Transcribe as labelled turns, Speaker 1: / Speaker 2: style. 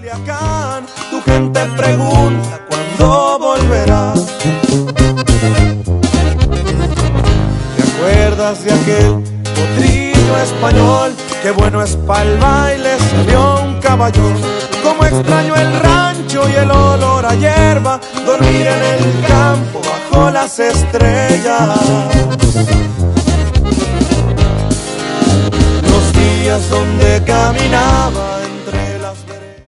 Speaker 1: Culiacán, tu gente pregunta cuándo volverá. ¿Te acuerdas de aquel potrillo español? Qué bueno es pa'l baile, salió un caballón. Como extraño el rancho y el olor a hierba, dormir en el campo bajo las estrellas. Los días donde caminaba